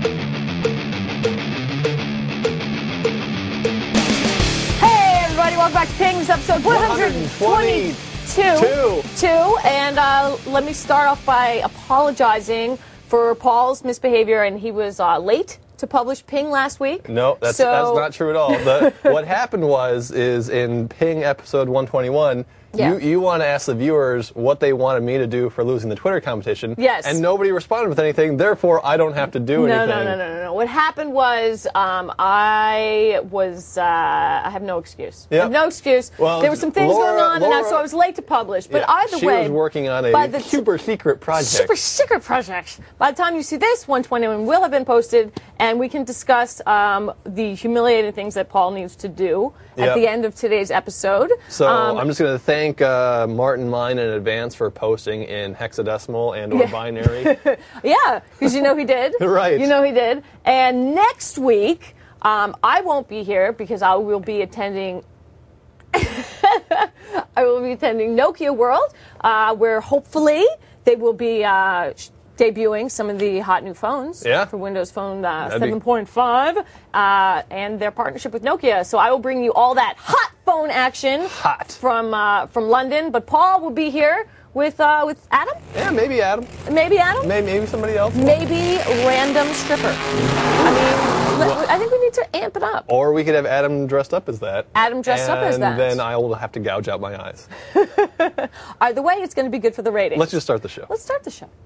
Welcome back to Ping. This is episode 122. And let me start off by apologizing for Paul's misbehavior, and he was late to publish Ping last week. No, that's not true at all. What happened is in Ping episode 121, you want to ask the viewers what they wanted me to do for losing the Twitter competition. Yes. And nobody responded with anything, therefore I don't have to do anything. No. What happened was I have no excuse. Yep. I have no excuse. Well, there were some things going on, so I was late to publish. But either she way, was working on a super secret project. Super secret project. By the time you see this, 121 will have been posted, and we can discuss the humiliating things that Paul needs to do at the end of today's episode. So I'm just going to thank Martin Mine in advance for posting in hexadecimal and or binary. Yeah, because you know he did. Right. You know he did. And next week, I won't be here because I will be attending Nokia World, where hopefully they will be debuting some of the hot new phones for Windows Phone 7.5 and their partnership with Nokia. So I will bring you all that hot phone action from London. But Paul will be here with Adam. Yeah, maybe Adam. Maybe Adam. Maybe somebody else. Maybe random stripper. I think we need to amp it up. Or we could have Adam dressed up as that. Adam dressed up as that. And then I will have to gouge out my eyes. Either way, it's going to be good for the ratings. Let's just start the show. Let's start the show.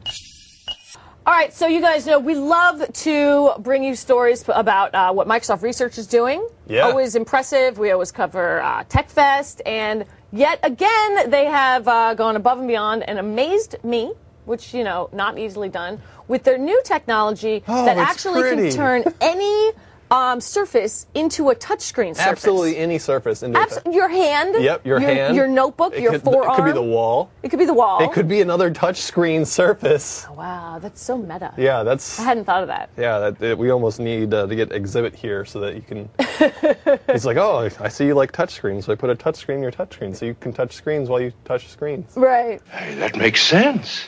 All right, so you guys know we love to bring you stories about what Microsoft Research is doing. Yeah. Always impressive. We always cover TechFest, and yet again they have gone above and beyond and amazed me, which, you know, not easily done, with their new technology that actually can turn any surface into a touchscreen surface. Absolutely any surface. Your hand. Yep, your hand. Your notebook, your forearm. It could be the wall. It could be the wall. It could be another touchscreen surface. Oh, wow, that's so meta. Yeah, that's... I hadn't thought of that. Yeah, we almost need to get Exhibit here so that you can... It's like, oh, I see you like touchscreens, so I put a touchscreen in your touchscreen so you can touch screens while you touch screens. Right. Hey, that makes sense.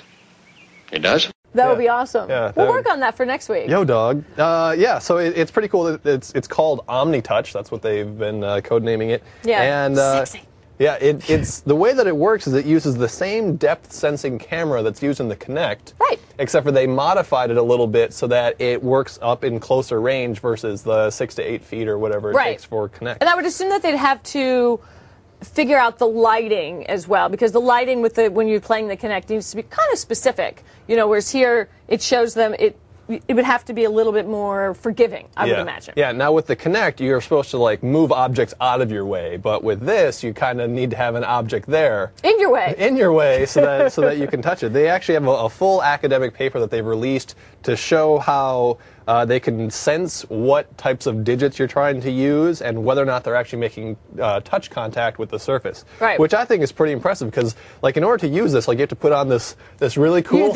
It does? That would be awesome. Yeah, we'll work on that for next week. Yo, dog. So it's pretty cool. It's called OmniTouch. That's what they've been codenaming it. Yeah, and, sexy. Yeah, it's the way that it works is it uses the same depth sensing camera that's used in the Kinect. Right. Except for they modified it a little bit so that it works up in closer range versus the 6 to 8 feet or whatever it takes for Kinect. And I would assume that they'd have to figure out the lighting as well, because the lighting when you're playing the Kinect needs to be kind of specific. You know, whereas here it shows them it would have to be a little bit more forgiving, I would imagine. Yeah, now with the Kinect, you're supposed to like move objects out of your way, but with this, you kind of need to have an object there. In your way. In your way, so that you can touch it. They actually have a full academic paper that they've released to show how they can sense what types of digits you're trying to use and whether or not they're actually making touch contact with the surface. Right. Which I think is pretty impressive because, like, in order to use this, like, you have to put on this really cool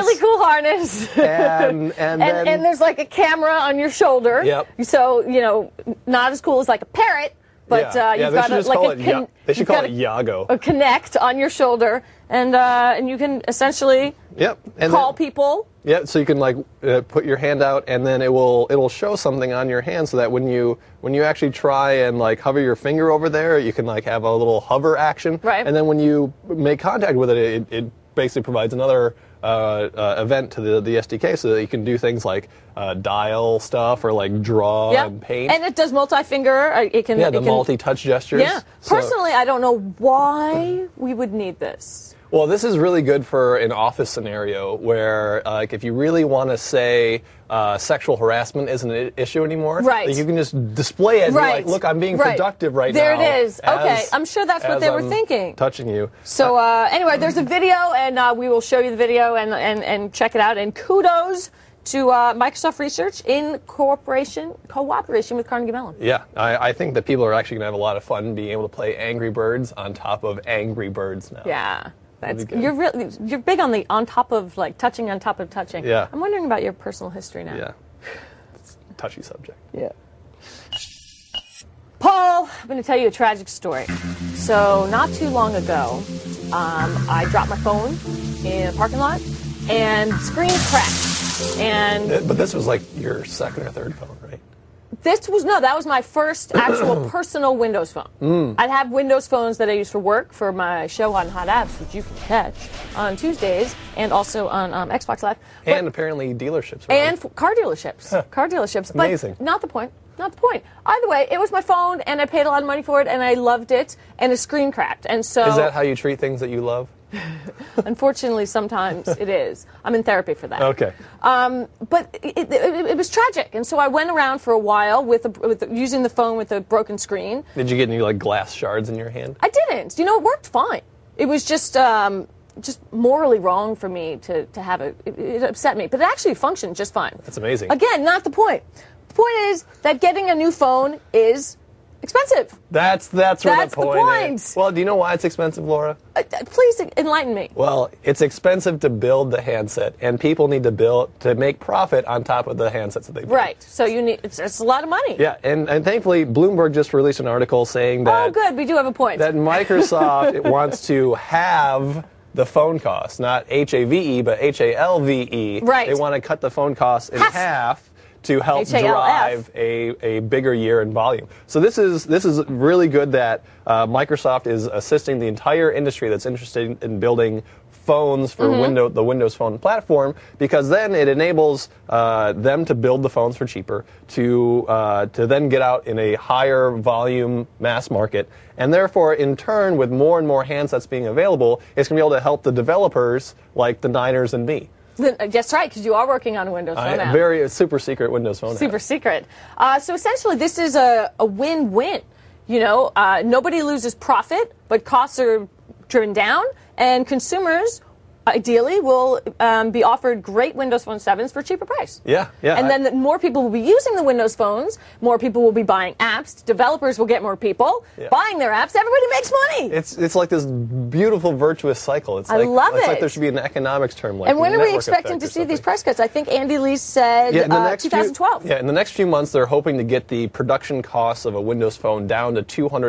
harness. And there's like a camera on your shoulder. Yep. So, you know, not as cool as like a parrot, but you've got they should call it Yago. A Kinect on your shoulder, and you can essentially call people. Yeah, so you can like put your hand out, and then it'll show something on your hand, so that when you actually try and like hover your finger over there, you can like have a little hover action. Right. And then when you make contact with it, it basically provides another event to the SDK, so that you can do things like dial stuff or like draw and paint. And it does multi-finger. It can multi-touch gestures. Yeah. Personally, I don't know why we would need this. Well, this is really good for an office scenario where, like, if you really want to say sexual harassment isn't an issue anymore, right? Like, you can just display it and be like, look, I'm being productive right now. There it is. Okay, I'm sure that's what they were thinking. Touching you. So anyway, there's a video, and we will show you the video and check it out. And kudos to Microsoft Research in cooperation with Carnegie Mellon. Yeah, I think that people are actually going to have a lot of fun being able to play Angry Birds on top of Angry Birds now. Yeah. You're big on the on top of, like, touching on top of touching. Yeah. I'm wondering about your personal history now. Yeah. It's a touchy subject. Yeah. Paul, I'm going to tell you a tragic story. So not too long ago, I dropped my phone in a parking lot and screen cracked. And but this was like your second or third phone, right? That was my first actual personal Windows phone. I have Windows phones that I use for work for my show on Hot Apps, which you can catch on Tuesdays and also on Xbox Live. And apparently dealerships. Right? And car dealerships. Car dealerships. Amazing. But not the point. Not the point. Either way, it was my phone, and I paid a lot of money for it, and I loved it, and the screen cracked. And so, is that how you treat things that you love? Unfortunately, sometimes it is. I'm in therapy for that. Okay. But it was tragic, and so I went around for a while using the phone with a broken screen. Did you get any like glass shards in your hand? I didn't. It worked fine. It was just morally wrong for me to have it. It upset me, but it actually functioned just fine. That's amazing. Again, not the point. The point is that getting a new phone is expensive. That's where the point is. Well, do you know why it's expensive, Laura? Please enlighten me. Well, it's expensive to build the handset, and people need to make profit on top of the handsets that they build. Right. So it's a lot of money. Yeah, and thankfully, Bloomberg just released an article saying that. Oh, good. We do have a point. That Microsoft wants to halve the phone cost, not HAVE, but HALVE. Right. They want to cut the phone cost in half to help drive a bigger year in volume. So this is really good that Microsoft is assisting the entire industry that's interested in building phones for the Windows Phone platform, because then it enables them to build the phones for cheaper, to then get out in a higher volume mass market, and therefore, in turn, with more and more handsets being available, it's going to be able to help the developers like the Niners and me. That's right, because you are working on a Windows Phone app. Very super secret Windows Phone app. Super secret. So essentially, this is a win-win. Nobody loses profit, but costs are driven down, and consumers ideally will be offered great Windows Phone 7s for a cheaper price. Yeah. And then more people will be using the Windows phones, more people will be buying apps, developers will get more people buying their apps, everybody makes money. It's like this beautiful virtuous cycle. I love it. It's like there should be an economics term like. And when are we expecting to see these price cuts? I think Andy Lee said 2012. In the next few months, they're hoping to get the production costs of a Windows Phone down to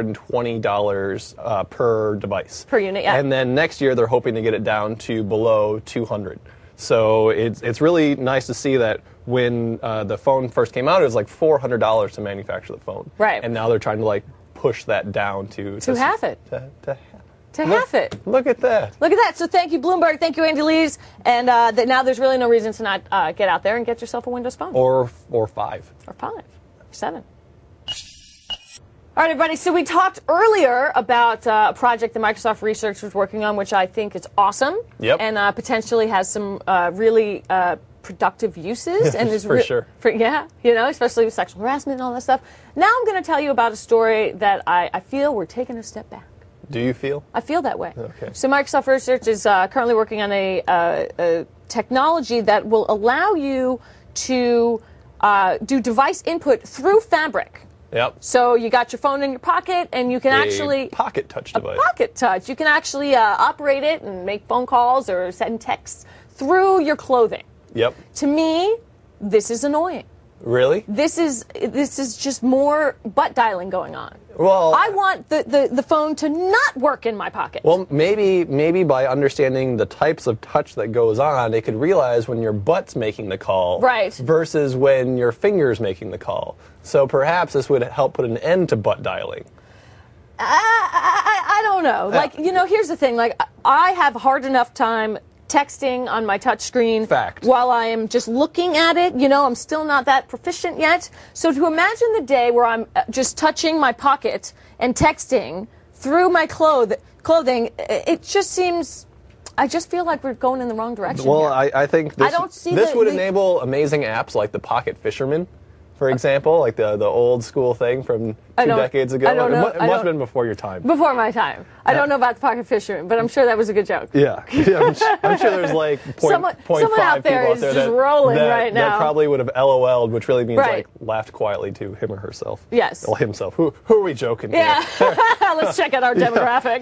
$220 per device. Per unit, yeah. And then next year, they're hoping to get it down to below $200. So it's really nice to see that when the phone first came out, it was like $400 to manufacture the phone. Right. And now they're trying to push that down to half it. To half it. Look at that. Look at that. So thank you, Bloomberg. Thank you, Andy Lees. And now there's really no reason to not get out there and get yourself a Windows Phone. Or 5. Or 5. Or 7. All right, everybody. So we talked earlier about a project that Microsoft Research was working on, which I think is awesome. Yep. And potentially has some really productive uses. And is for sure. Especially with sexual harassment and all that stuff. Now I'm going to tell you about a story that I feel we're taking a step back. Do you feel? I feel that way. Okay. So Microsoft Research is currently working on a technology that will allow you to do device input through Fabric. Yep. So you got your phone in your pocket, and you can actually pocket touch device. Pocket touch. You can actually operate it and make phone calls or send texts through your clothing. Yep. To me, this is annoying. Really? This is just more butt dialing going on. Well, I want the phone to not work in my pocket. Well, maybe by understanding the types of touch that goes on, it could realize when your butt's making the call, right, versus when your finger's making the call. So perhaps this would help put an end to butt dialing. I don't know. Here's the thing. I have a hard enough time texting on my touch screen while I am just looking at it. I'm still not that proficient yet. So to imagine the day where I'm just touching my pocket and texting through my clothing, it just seems... I just feel like we're going in the wrong direction. Well, I think this would enable amazing apps like the Pocket Fisherman, for example, like the old school thing from 2 decades ago. I don't know. It must have been before your time. Before my time. I don't know about the Pocket Fisherman, but I'm sure that was a good joke. Yeah. I'm sure there's someone out there is just rolling right now. That probably would have LOL'd, which really means laughed quietly to him or herself. Yes. Or himself. Who are we joking here? Let's check out our demographic.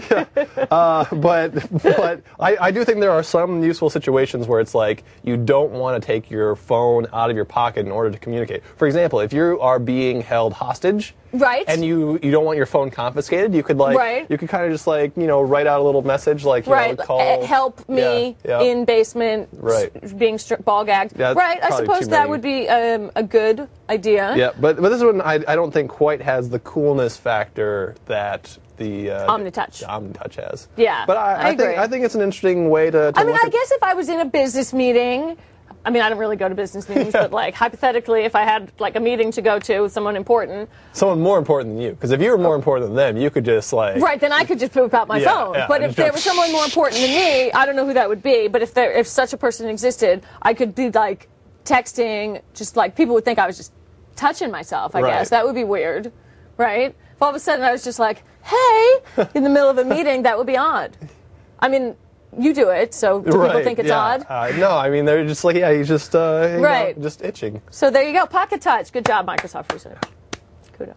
But I do think there are some useful situations where it's like you don't want to take your phone out of your pocket in order to communicate. For example, example, if you are being held hostage, right, and you don't want your phone confiscated, you could you could kind of just write out a little message call help me in basement, being ball gagged. Yeah, right, I suppose that would be a good idea. Yeah, but this one I don't think quite has the coolness factor that the OmniTouch has. Yeah, but I agree. I think it's an interesting way to I mean, I guess if I was in a business meeting, I mean, I don't really go to business meetings, but hypothetically, if I had a meeting to go to with someone important. Someone more important than you. Because if you were more important than them, you could just Right, then I could just poop out my phone. But if there was someone more important than me, I don't know who that would be, but if such a person existed, I could be texting, just people would think I was just touching myself, I guess. That would be weird, right? If all of a sudden I was just hey, in the middle of a meeting, that would be odd. I mean, you do it, so do people think it's odd? No, I mean, they're just he's just, just itching. So there you go, Pocket Touch. Good job, Microsoft recently. Kudos.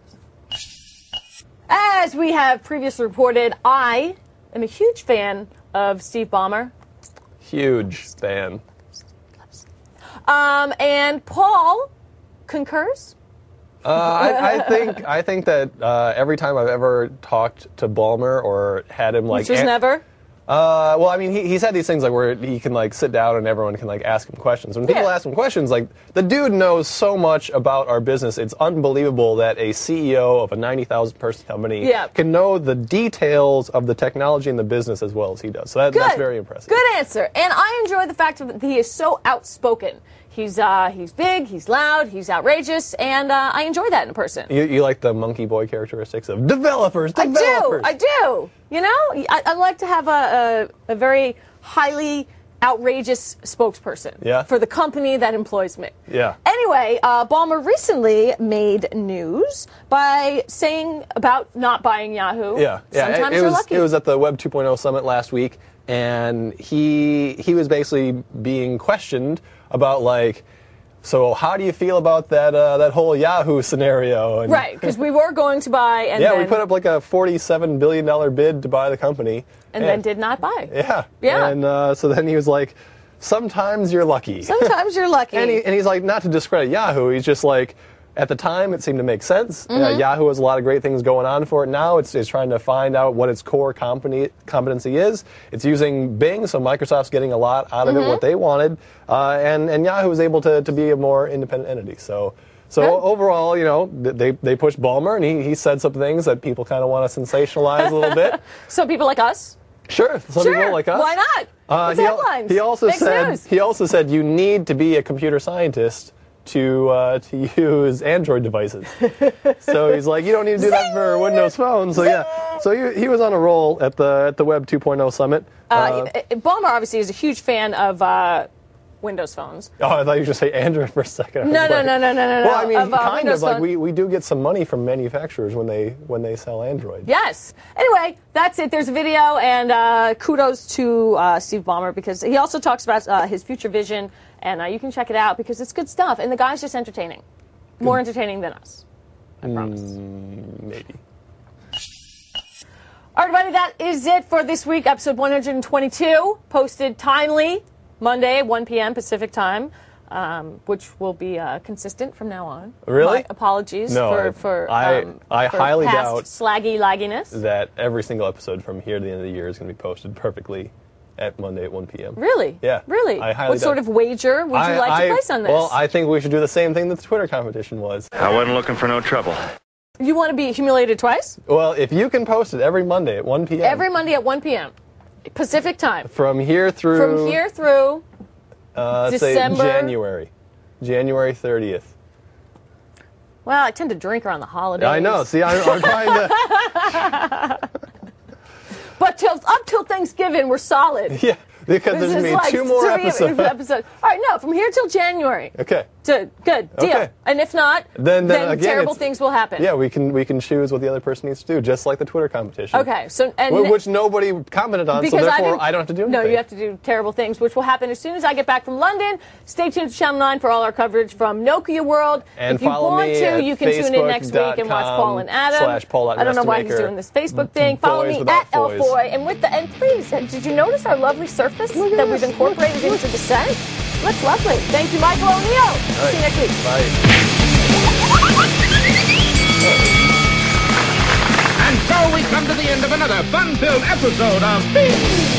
As we have previously reported, I am a huge fan of Steve Ballmer. Huge fan. And Paul concurs? I think that every time I've ever talked to Ballmer or had him Which was never? Well, I mean, he's had these things where he can sit down and everyone can ask him questions. When people ask him questions, the dude knows so much about our business. It's unbelievable that a CEO of a 90,000 person company can know the details of the technology and the business as well as he does. So that's very impressive. Good answer. And I enjoy the fact that he is so outspoken. He's big, he's loud, he's outrageous, and I enjoy that in a person. You like the monkey boy characteristics of developers. I do. You know, I like to have a very highly outrageous spokesperson for the company that employs me. Yeah. Anyway, Ballmer recently made news by saying about not buying Yahoo. Yeah. Sometimes you're lucky. It was at the Web 2.0 summit last week, and he was basically being questioned about so how do you feel about that whole Yahoo scenario? And right, because we were going to buy, and we put up a $47 billion bid to buy the company, and then did not buy. Yeah. And so then he was like, sometimes you're lucky. Sometimes you're lucky. and he's not to discredit Yahoo. He's just at the time, it seemed to make sense. Mm-hmm. Yahoo has a lot of great things going on for it now. It's trying to find out what its core competency is. It's using Bing, so Microsoft's getting a lot out of it, what they wanted. And Yahoo is able to be a more independent entity. So overall, they pushed Ballmer, and he said some things that people kind of want to sensationalize a little bit. Some people like us? Sure, some people like us. Why not? It's headlines. He also said you need to be a computer scientist to use Android devices. So he's you don't need to do that for Windows Phone. So so he was on a roll at the Web 2.0 summit. Ballmer obviously is a huge fan of Windows phones. Oh, I thought you were going to say Android for a second. No. Well, I mean, kind of we do get some money from manufacturers when they sell Android. Yes. Anyway, that's it. There's a video, and kudos to Steve Ballmer, because he also talks about his future vision, and you can check it out because it's good stuff. And the guy's just entertaining, more entertaining than us. I promise. Maybe. All right, everybody, that is it for this week, episode 122, posted timely Monday, 1 p.m. Pacific time, which will be consistent from now on. Really? My apologies for I highly past doubt slaggy lagginess. That every single episode from here to the end of the year is going to be posted perfectly at Monday at 1 p.m. Really? Yeah. Really? What sort of wager would you like to place on this? Well, I think we should do the same thing that the Twitter competition was. I wasn't looking for no trouble. You want to be humiliated twice? Well, if you can post it every Monday at 1 p.m. Every Monday at 1 p.m. Pacific time. From here through December. Say January 30th. Well, I tend to drink around the holidays. I know. See, I'm trying to. But up till Thanksgiving, we're solid. Yeah, because there's going to be 2 more episodes. All right, no, from here till January. Okay. Good deal. Okay. And if not, then again, terrible things will happen. Yeah, we can choose what the other person needs to do, just like the Twitter competition. Okay, so which nobody commented on, so therefore I don't have to do anything. No, you have to do terrible things, which will happen as soon as I get back from London. Stay tuned to Channel 9 for all our coverage from Nokia World. And if you want to, you can tune in next week and watch Paul and Adam. /Paul I don't know why he's doing this Facebook thing. Follow me at Elfoy. And please, did you notice our lovely surface that we've incorporated into the set? Looks lovely. Thank you, Michael O'Neill. See you next week. Bye. And so we come to the end of another fun-filled episode of Beans